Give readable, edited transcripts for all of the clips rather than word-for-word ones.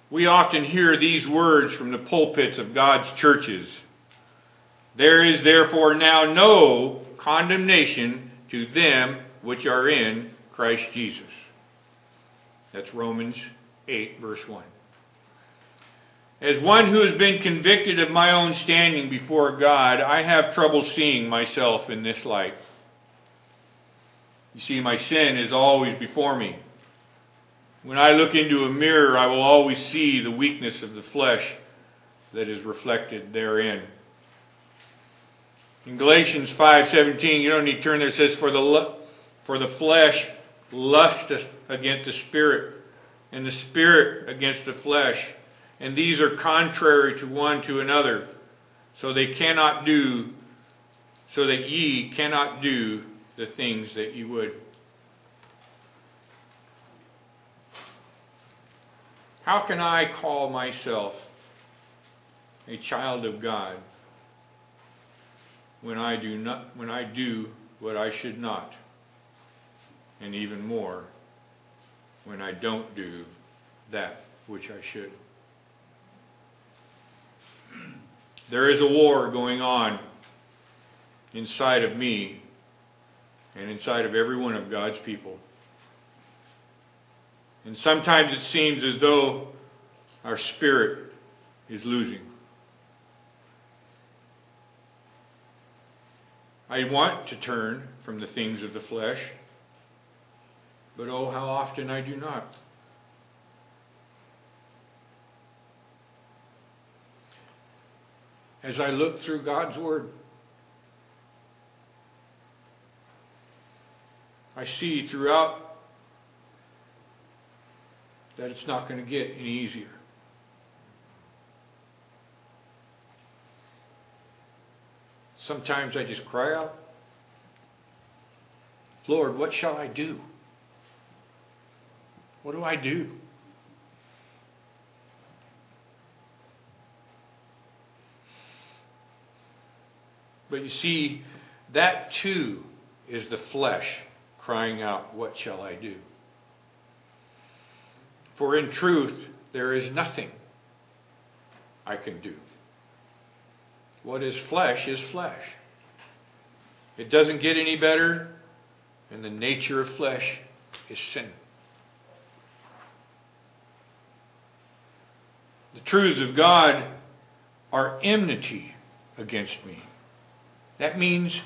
We often hear these words from the pulpits of God's churches. There is therefore now no condemnation to them which are in Christ Jesus. That's Romans 8, verse 1. As one who has been convicted of my own standing before God, I have trouble seeing myself in this light. You see, my sin is always before me. When I look into a mirror, I will always see the weakness of the flesh that is reflected therein. In Galatians 5:17, you don't need to turn there, it says, For the flesh lusteth against the Spirit, and the Spirit against the flesh. And these are contrary to one to another, so that ye cannot do the things that ye would. How can I call myself a child of God when I do what I should not, and even more when I don't do that which I should? There is a war going on inside of me and inside of every one of God's people. And sometimes it seems as though our spirit is losing. I want to turn from the things of the flesh, but oh, how often I do not. As I look through God's Word, I see throughout that it's not going to get any easier. Sometimes I just cry out, Lord, what shall I do? What do I do? But you see, that too is the flesh crying out, what shall I do? For in truth, there is nothing I can do. What is flesh is flesh. It doesn't get any better, and the nature of flesh is sin. The truths of God are enmity against me. That means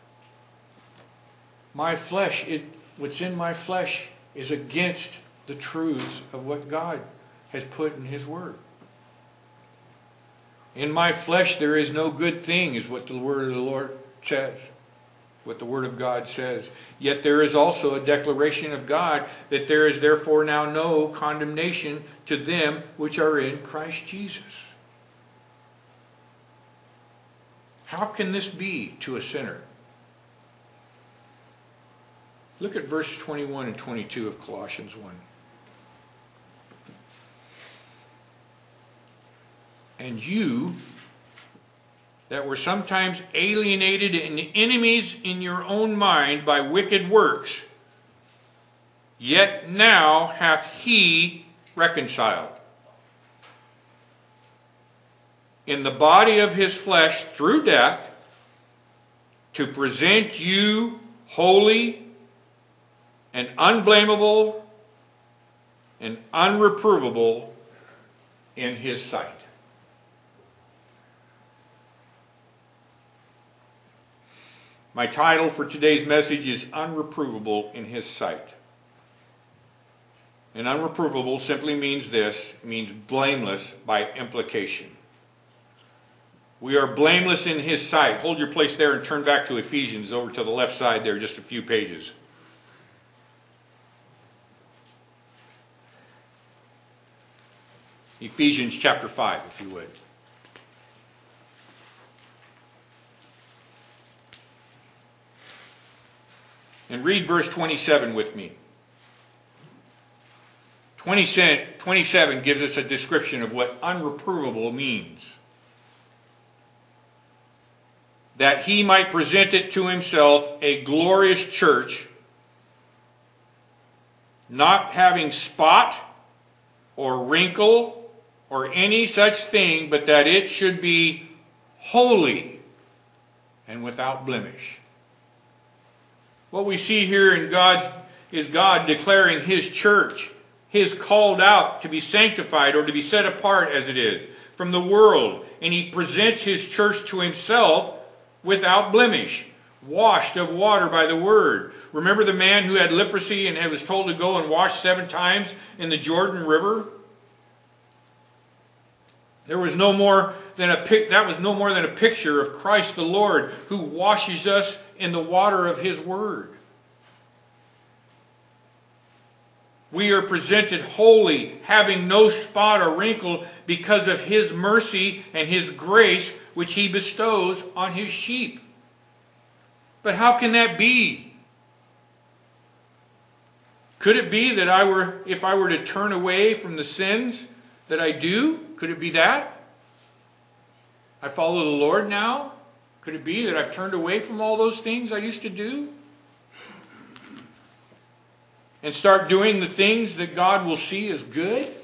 my flesh, what's in my flesh is against the truths of what God has put in His Word. In my flesh there is no good thing, is what the Word of the Lord says, what the Word of God says. Yet there is also a declaration of God that there is therefore now no condemnation to them which are in Christ Jesus. How can this be to a sinner? Look at verse 21 and 22 of Colossians 1. And you that were sometimes alienated and enemies in your own mind by wicked works, yet now hath He reconciled in the body of His flesh through death, to present you holy and unblameable and unreprovable in His sight. My title for today's message is Unreprovable in His Sight. And unreprovable simply means this. It means blameless by implication. We are blameless in His sight. Hold your place there and turn back to Ephesians, over to the left side there, just a few pages. Ephesians chapter 5, if you would. And read verse 27 with me. 27 gives us a description of what unreprovable means. That He might present it to Himself a glorious church, not having spot or wrinkle or any such thing, but that it should be holy and without blemish. What we see here in is God declaring His church, His called out to be sanctified or to be set apart as it is from the world. And He presents His church to Himself without blemish, washed of water by the word. Remember the man who had leprosy and was told to go and wash 7 times in the Jordan River? There was no more than that was no more than a picture of Christ the Lord, who washes us in the water of His word. We are presented holy, having no spot or wrinkle, because of His mercy and His grace, which He bestows on His sheep. But how can that be? Could it be that if I were to turn away from the sins that I do? Could it be that? I follow the Lord now? Could it be that I've turned away from all those things I used to do? And start doing the things that God will see as good?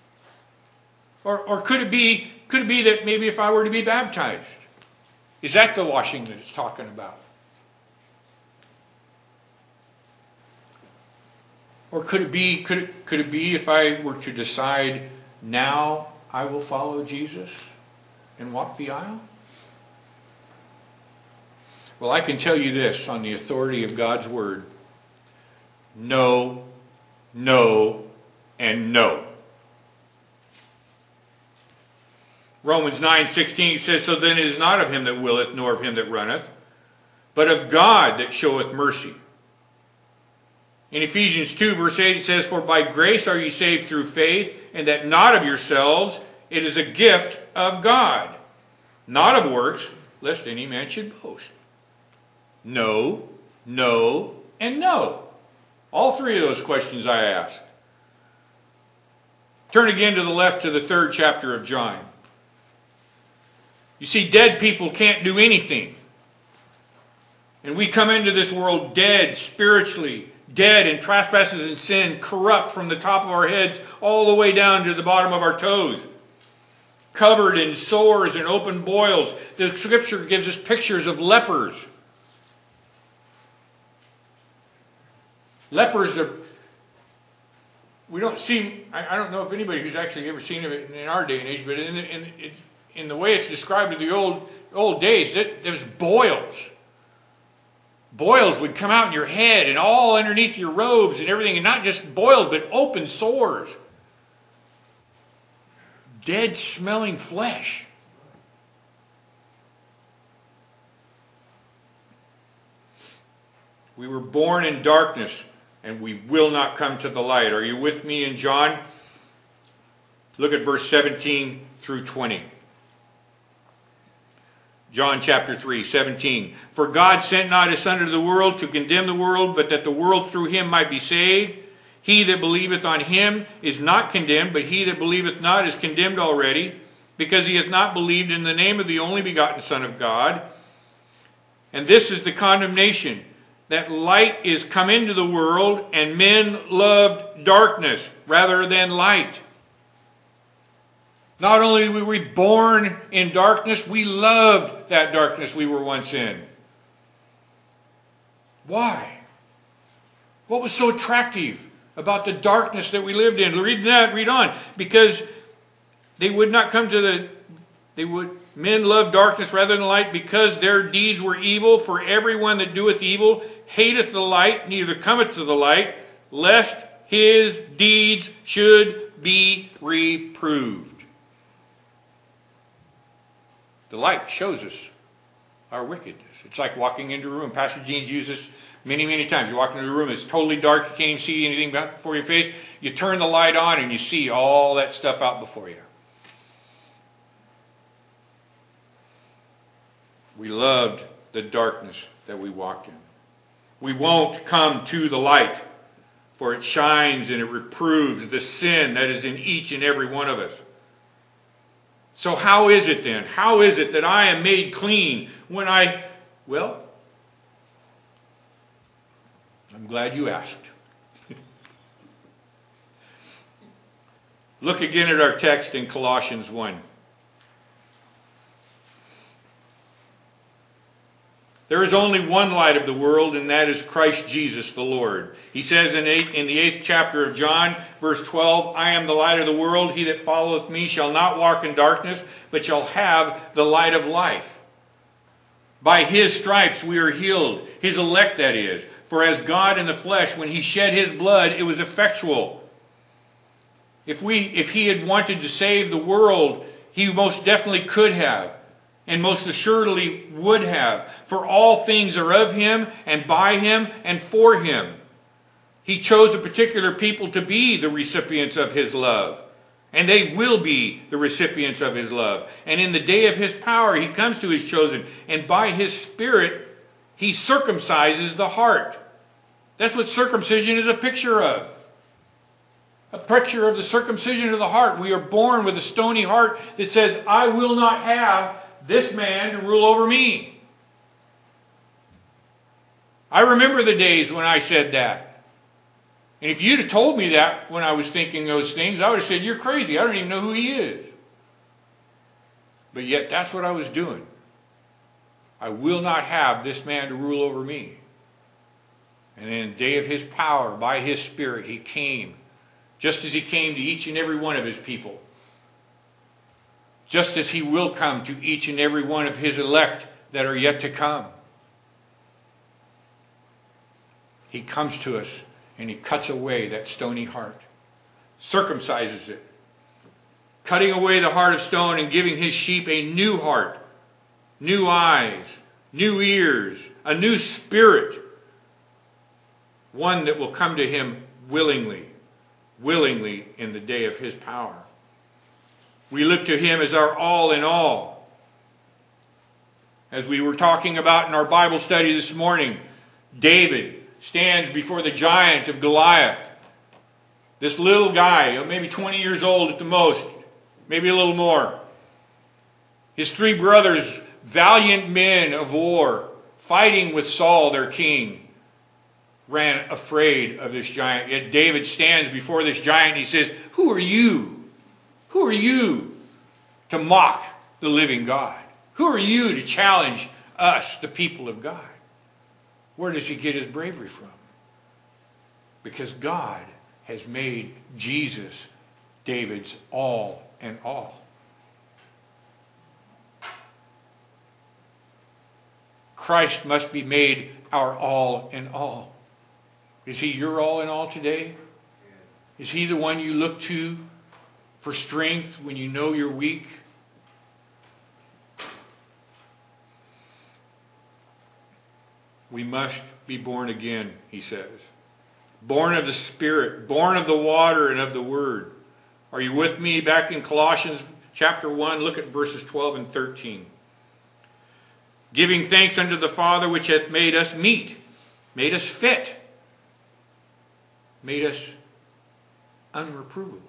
Or could it be that maybe if I were to be baptized? Is that the washing that it's talking about? Or could it be if I were to decide now I will follow Jesus and walk the aisle? Well, I can tell you this on the authority of God's word. No, no, and no. Romans 9:16 says, so then it is not of him that willeth, nor of him that runneth, but of God that showeth mercy. In Ephesians 2 verse 8 it says, for by grace are ye saved through faith, and that not of yourselves, it is a gift of God, not of works, lest any man should boast. No, no, and no. All 3 of those questions I asked. Turn again to the left to the 3rd chapter of John. You see, dead people can't do anything. And we come into this world dead spiritually, dead in trespasses and sin, corrupt from the top of our heads all the way down to the bottom of our toes, covered in sores and open boils. The scripture gives us pictures of lepers. Lepers are, we don't see, I don't know if anybody who's actually ever seen it in our day and age, but in the way it's described in the old days, there was boils. Boils would come out in your head and all underneath your robes and everything, and not just boils, but open sores. Dead smelling flesh. We were born in darkness, and we will not come to the light. Are you with me in John? Look at verse 17 through 20. John chapter 3, 17. For God sent not his Son into the world to condemn the world, but that the world through him might be saved. He that believeth on him is not condemned, but he that believeth not is condemned already, because he hath not believed in the name of the only begotten Son of God. And this is the condemnation, that light is come into the world, and men loved darkness rather than light. Not only were we born in darkness, we loved that darkness we were once in. Why? What was so attractive about the darkness that we lived in? Read on. Because they would not come to men loved darkness rather than light, because their deeds were evil. For everyone that doeth evil hateth the light, neither cometh to the light, lest his deeds should be reproved. The light shows us our wickedness. It's like walking into a room. Pastor Gene's used this many, many times. You walk into a room, it's totally dark, you can't even see anything before your face. You turn the light on and you see all that stuff out before you. We loved the darkness that we walked in. We won't come to the light, for it shines and it reproves the sin that is in each and every one of us. So how is it then? How is it that I am made clean when well, I'm glad you asked. Look again at our text in Colossians 1. There is only one light of the world, and that is Christ Jesus the Lord. He says in the 8th chapter of John, verse 12, I am the light of the world. He that followeth me shall not walk in darkness, but shall have the light of life. By his stripes we are healed. His elect, that is. For as God in the flesh, when he shed his blood, it was effectual. If he had wanted to save the world, he most definitely could have. And most assuredly would have. For all things are of him, and by him, and for him. He chose a particular people to be the recipients of his love. And they will be the recipients of his love. And in the day of his power, he comes to his chosen. And by his Spirit, he circumcises the heart. That's what circumcision is a picture of. A picture of the circumcision of the heart. We are born with a stony heart that says, I will not have this man to rule over me. I remember the days when I said that. And if you'd have told me that when I was thinking those things, I would have said, you're crazy. I don't even know who he is. But yet that's what I was doing. I will not have this man to rule over me. And in the day of his power, by his Spirit, he came. Just as he came to each and every one of his people. Just as he will come to each and every one of his elect that are yet to come. He comes to us and he cuts away that stony heart. Circumcises it. Cutting away the heart of stone and giving his sheep a new heart. New eyes. New ears. A new spirit. One that will come to him willingly. Willingly in the day of his power. We look to him as our all in all. As we were talking about in our Bible study this morning, David stands before the giant of Goliath. This little guy, maybe 20 years old at the most, maybe a little more. His three brothers, valiant men of war, fighting with Saul, their king, ran afraid of this giant. Yet David stands before this giant and he says, who are you? Who are you to mock the living God? Who are you to challenge us, the people of God? Where does he get his bravery from? Because God has made Jesus David's all and all. Christ must be made our all in all. Is he your all in all today? Is he the one you look to for strength when you know you're weak? We must be born again, he says. Born of the Spirit, born of the water and of the Word. Are you with me back in Colossians chapter 1? Look at verses 12 and 13. Giving thanks unto the Father which hath made us meet, made us fit, made us unreprovable.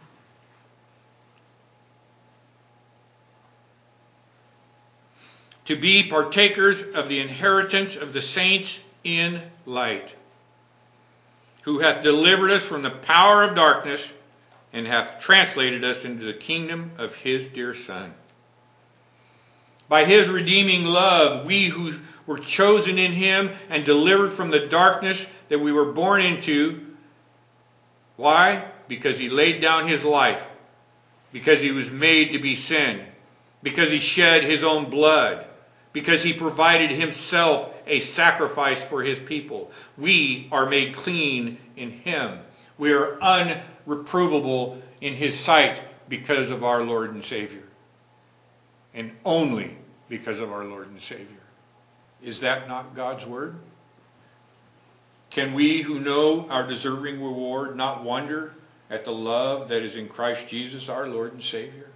To be partakers of the inheritance of the saints in light, who hath delivered us from the power of darkness, and hath translated us into the kingdom of his dear Son. By his redeeming love, we who were chosen in him and delivered from the darkness that we were born into. Why? Because he laid down his life. Because he was made to be sin. Because he shed his own blood. Because he provided himself a sacrifice for his people. We are made clean in him. We are unreprovable in his sight because of our Lord and Savior. And only because of our Lord and Savior. Is that not God's word? Can we who know our deserving reward not wonder at the love that is in Christ Jesus, our Lord and Savior?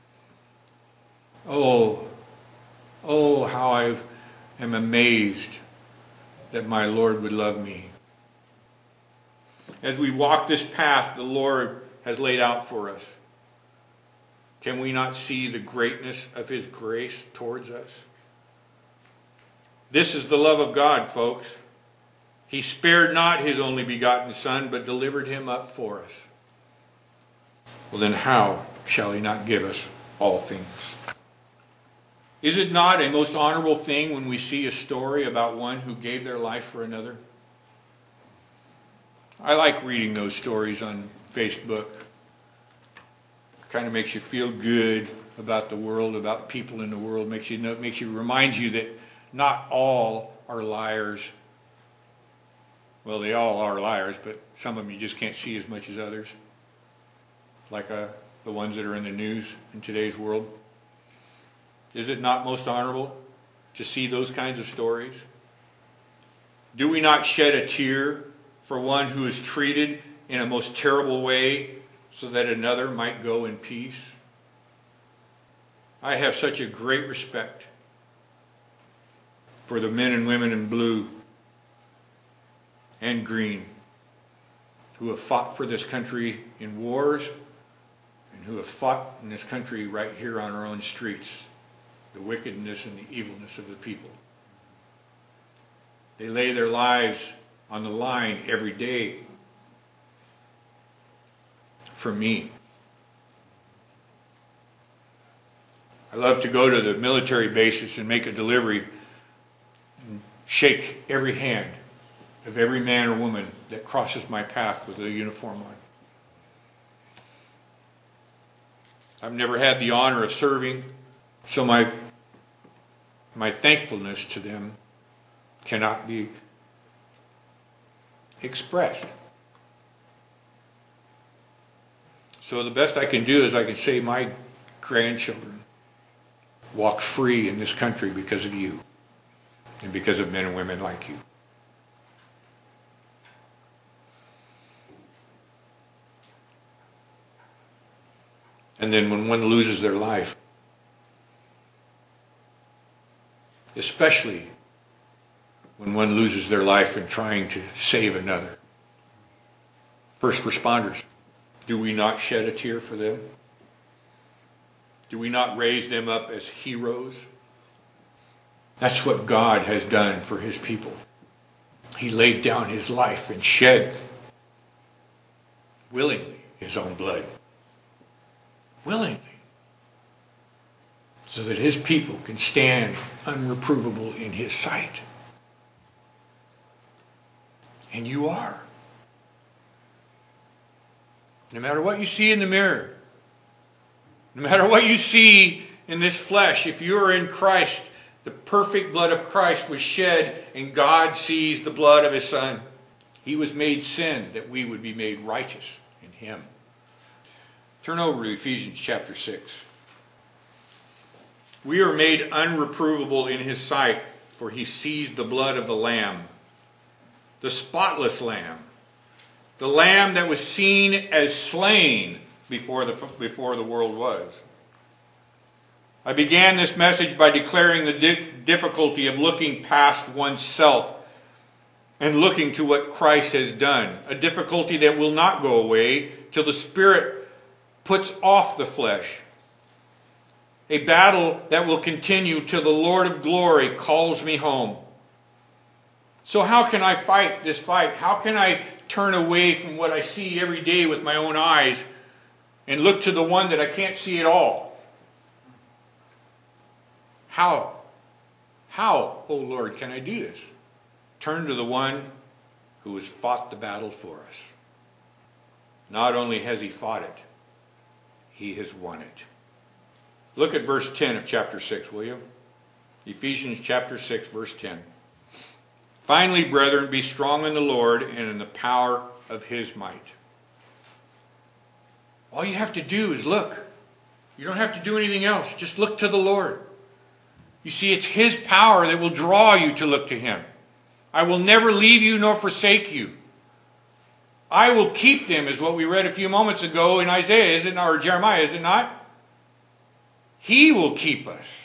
Oh, how I am amazed that my Lord would love me. As we walk this path the Lord has laid out for us, can we not see the greatness of his grace towards us? This is the love of God, folks. He spared not his only begotten Son, but delivered him up for us. Well, then how shall he not give us all things? Is it not a most honorable thing when we see a story about one who gave their life for another? I like reading those stories on Facebook. It kind of makes you feel good about the world, about people in the world. Reminds you that not all are liars. Well, they all are liars, but some of them you just can't see as much as others. Like the ones that are in the news in today's world. Is it not most honorable to see those kinds of stories? Do we not shed a tear for one who is treated in a most terrible way so that another might go in peace? I have such a great respect for the men and women in blue and green who have fought for this country in wars and who have fought in this country right here on our own streets. The wickedness and the evilness of the people. They lay their lives on the line every day for me. I love to go to the military bases and make a delivery and shake every hand of every man or woman that crosses my path with a uniform on. I've never had the honor of serving, so my thankfulness to them cannot be expressed. So the best I can do is I can say my grandchildren walk free in this country because of you and because of men and women like you. And then when one loses their life, especially when one loses their life in trying to save another. First responders, do we not shed a tear for them? Do we not raise them up as heroes? That's what God has done for his people. He laid down his life and shed willingly his own blood. Willingly. So that his people can stand unreprovable in his sight. And you are. No matter what you see in the mirror, no matter what you see in this flesh, if you are in Christ, the perfect blood of Christ was shed, and God sees the blood of his Son. He was made sin that we would be made righteous in him. Turn over to Ephesians chapter 6. We are made unreprovable in his sight, for he sees the blood of the Lamb, the spotless Lamb, the Lamb that was seen as slain before the world was. I began this message by declaring the difficulty of looking past oneself and looking to what Christ has done, a difficulty that will not go away till the Spirit puts off the flesh. A battle that will continue till the Lord of glory calls me home. So how can I fight this fight? How can I turn away from what I see every day with my own eyes and look to the one that I can't see at all? How, O Lord, can I do this? Turn to the one who has fought the battle for us. Not only has he fought it, he has won it. Look at verse 10 of chapter 6, will you? Ephesians chapter 6, verse 10. Finally, brethren, be strong in the Lord and in the power of his might. All you have to do is look. You don't have to do anything else. Just look to the Lord. You see, it's his power that will draw you to look to him. I will never leave you nor forsake you. I will keep them, is what we read a few moments ago in Isaiah, is it not? Or Jeremiah, is it not? He will keep us.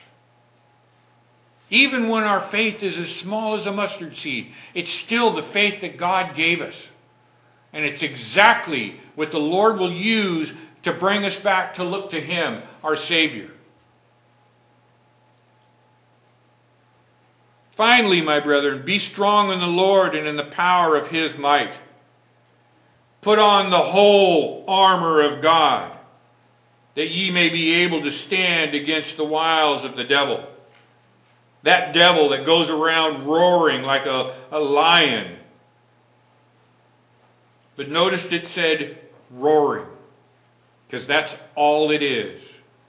Even when our faith is as small as a mustard seed, it's still the faith that God gave us. And it's exactly what the Lord will use to bring us back to look to him, our Savior. Finally, my brethren, be strong in the Lord and in the power of his might. Put on the whole armor of God, that ye may be able to stand against the wiles of the devil. That devil that goes around roaring like a lion. But notice it said roaring, because that's all it is.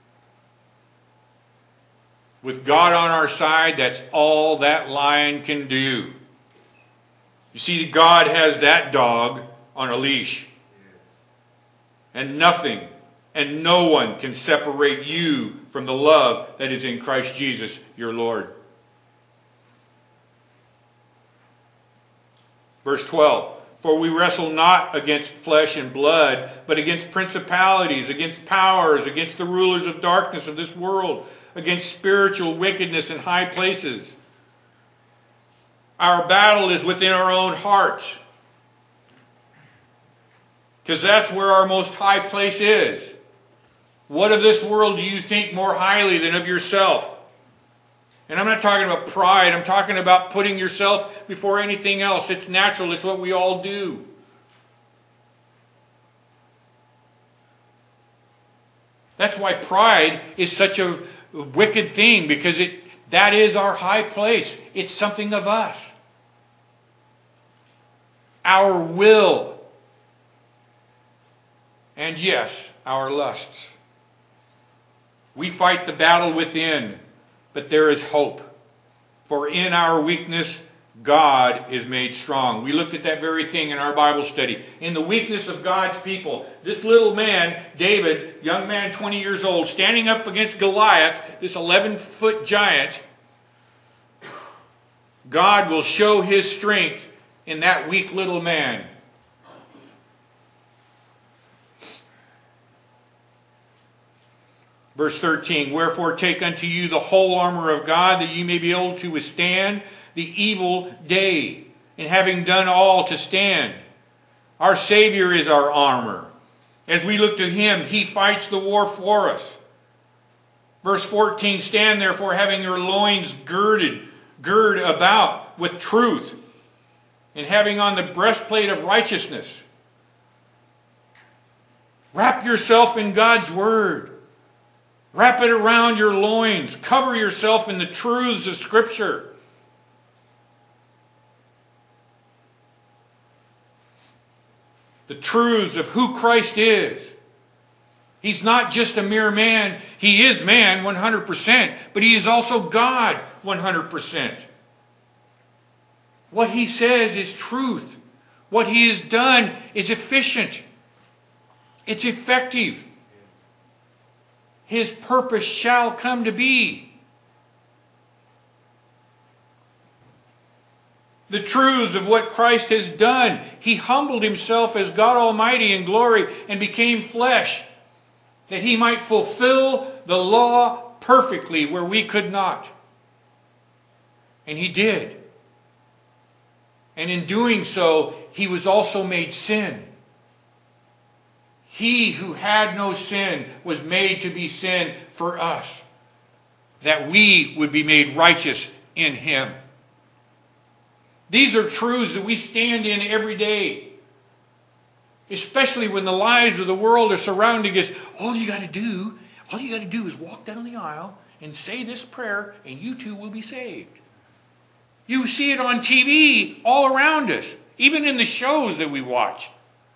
With God on our side, that's all that lion can do. You see, God has that dog on a leash. And nothing and no one can separate you from the love that is in Christ Jesus, your Lord. Verse 12. For we wrestle not against flesh and blood, but against principalities, against powers, against the rulers of darkness of this world, against spiritual wickedness in high places. Our battle is within our own hearts, because that's where our most high place is. What of this world do you think more highly than of yourself? And I'm not talking about pride. I'm talking about putting yourself before anything else. It's natural. It's what we all do. That's why pride is such a wicked thing, because that is our high place. It's something of us. Our will. And yes, our lusts. We fight the battle within, but there is hope. For in our weakness, God is made strong. We looked at that very thing in our Bible study. In the weakness of God's people, this little man, David, young man, 20 years old, standing up against Goliath, this 11-foot giant, God will show his strength in that weak little man. Verse 13, wherefore take unto you the whole armor of God, that ye may be able to withstand the evil day, and having done all to stand. Our Savior is our armor. As we look to Him, He fights the war for us. Verse 14, stand therefore having your loins gird about with truth, and having on the breastplate of righteousness. Wrap yourself in God's Word. Wrap it around your loins. Cover yourself in the truths of Scripture. The truths of who Christ is. He's not just a mere man. He is man 100%, but He is also God 100%. What He says is truth. What He has done is efficient. It's effective. His purpose shall come to be. The truths of what Christ has done. He humbled Himself as God Almighty in glory and became flesh, that He might fulfill the law perfectly where we could not. And He did. And in doing so, He was also made sin. He who had no sin was made to be sin for us, that we would be made righteous in Him. These are truths that we stand in every day, especially when the lies of the world are surrounding us. All you got to do is walk down the aisle and say this prayer, and you too will be saved. You see it on TV all around us, even in the shows that we watch.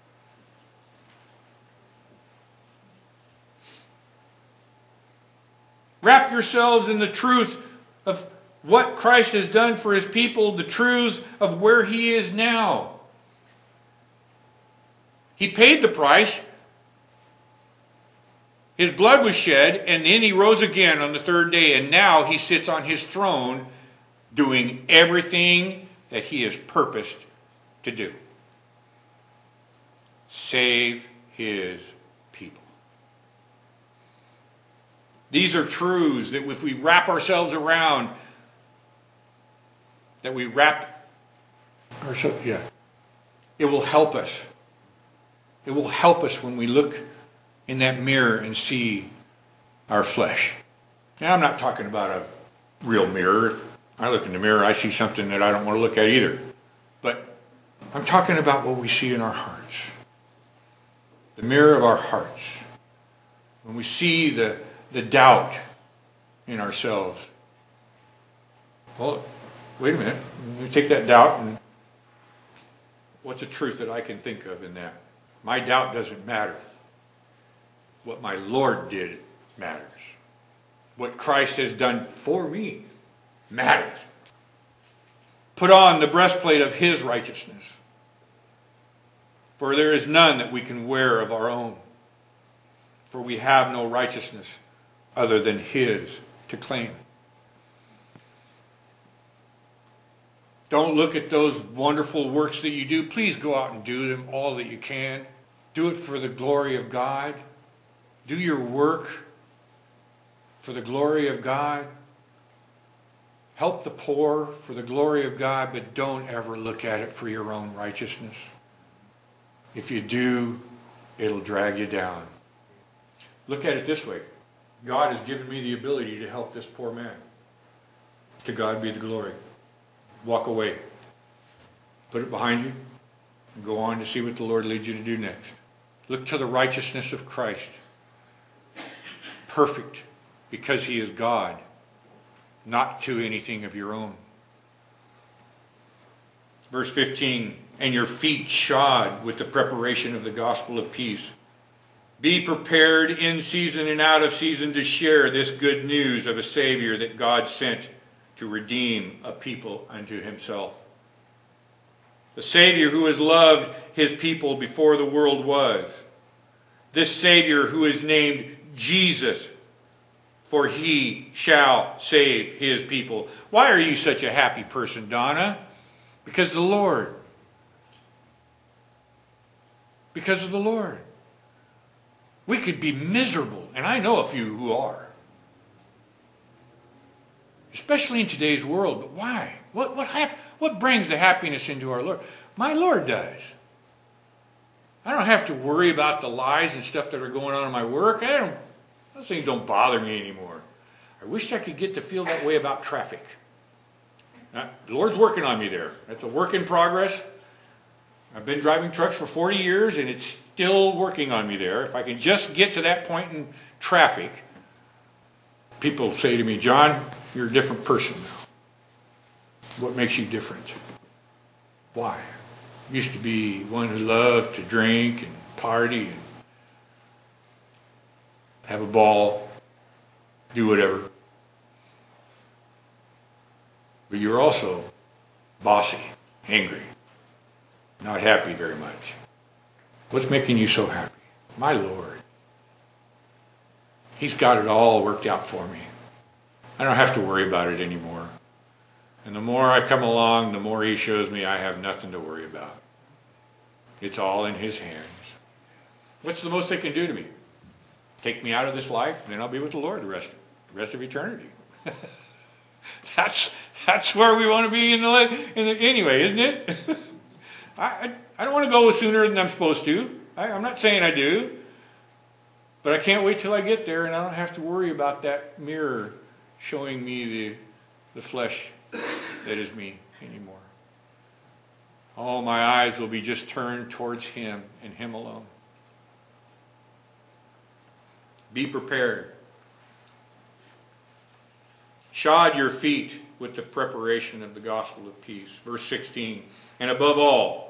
Wrap yourselves in the truth of what Christ has done for His people, the truths of where He is now. He paid the price. His blood was shed, and then He rose again on the third day, and now He sits on His throne doing everything that He has purposed to do. Save His people. These are truths that if we wrap ourselves around, it will help us. It will help us when we look in that mirror and see our flesh. Now, I'm not talking about a real mirror. If I look in the mirror, I see something that I don't want to look at either. But I'm talking about what we see in our hearts. the mirror of our hearts. When we see the doubt in ourselves, well, wait a minute. Let me take that doubt and what's a truth that I can think of in that? My doubt doesn't matter. What my Lord did matters. What Christ has done for me matters. Put on the breastplate of His righteousness. For there is none that we can wear of our own. For we have no righteousness other than His to claim. Don't look at those wonderful works that you do. Please go out and do them all that you can. Do it for the glory of God. Do your work for the glory of God. Help the poor for the glory of God, but don't ever look at it for your own righteousness. If you do, it'll drag you down. Look at it this way. God has given me the ability to help this poor man. To God be the glory. Walk away. Put it behind you and go on to see what the Lord leads you to do next. Look to the righteousness of Christ. Perfect because He is God, not to anything of your own. Verse 15, and your feet shod with the preparation of the gospel of peace. Be prepared in season and out of season to share this good news of a Savior that God sent to redeem a people unto Himself. The Savior who has loved His people before the world was. This Savior who is named Jesus, for He shall save His people. Why are you such a happy person, Donna? Because of the Lord. Because of the Lord. We could be miserable, and I know a few who are. Especially in today's world. But why? What brings the happiness into our Lord? My Lord does. I don't have to worry about the lies and stuff that are going on in my work. Those things don't bother me anymore. I wish I could get to feel that way about traffic. Now, the Lord's working on me there. That's a work in progress. I've been driving trucks for 40 years, and it's still working on me there. If I can just get to that point in traffic, people say to me, John, you're a different person now. What makes you different? Why? Used to be one who loved to drink and party and have a ball, do whatever. But you're also bossy, angry, not happy very much. What's making you so happy? My Lord. He's got it all worked out for me. I don't have to worry about it anymore. And the more I come along, the more He shows me I have nothing to worry about. It's all in His hands. What's the most they can do to me? Take me out of this life, and then I'll be with the Lord the rest of eternity. That's where we want to be anyway, isn't it? I don't want to go sooner than I'm supposed to. I'm not saying I do. But I can't wait till I get there, and I don't have to worry about that mirror showing me the flesh that is me anymore. All my eyes will be just turned towards Him and Him alone. Be prepared. Shod your feet with the preparation of the gospel of peace. Verse 16. And above all,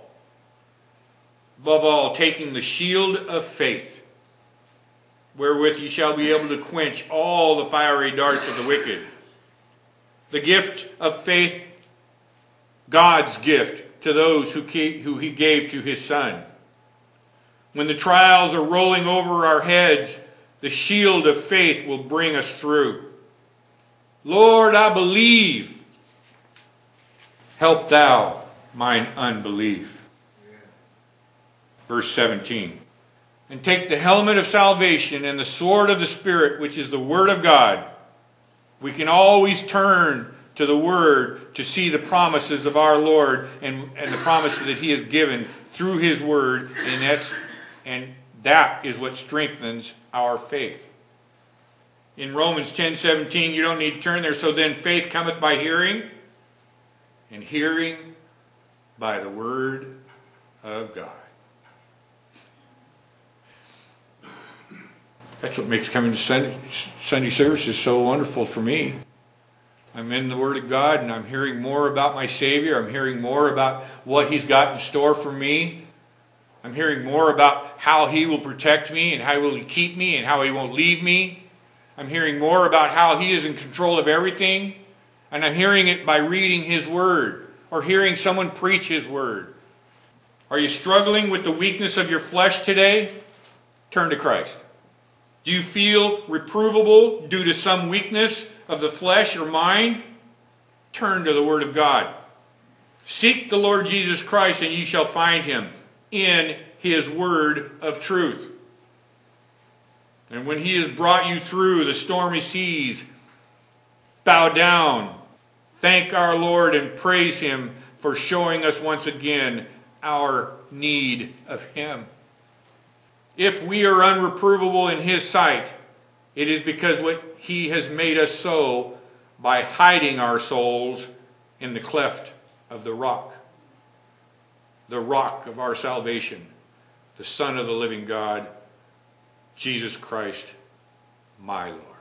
taking the shield of faith, wherewith ye shall be able to quench all the fiery darts of the wicked. The gift of faith, God's gift to those who He gave to His Son. When the trials are rolling over our heads, the shield of faith will bring us through. Lord, I believe. Help Thou mine unbelief. Verse 17. And take the helmet of salvation and the sword of the Spirit, which is the Word of God. We can always turn to the Word to see the promises of our Lord and the promises that He has given through His Word, and that is what strengthens our faith. In Romans 10:17, you don't need to turn there. So then faith cometh by hearing, and hearing by the Word of God. That's what makes coming to Sunday services so wonderful for me. I'm in the Word of God and I'm hearing more about my Savior. I'm hearing more about what He's got in store for me. I'm hearing more about how He will protect me and how He will keep me and how He won't leave me. I'm hearing more about how He is in control of everything. And I'm hearing it by reading His Word or hearing someone preach His Word. Are you struggling with the weakness of your flesh today? Turn to Christ. Do you feel reprovable due to some weakness of the flesh or mind? Turn to the Word of God. Seek the Lord Jesus Christ and ye shall find Him in His Word of truth. And when He has brought you through the stormy seas, bow down, thank our Lord and praise Him for showing us once again our need of Him. If we are unreprovable in His sight, it is because what He has made us so by hiding our souls in the cleft of the rock of our salvation, the Son of the living God, Jesus Christ, my Lord.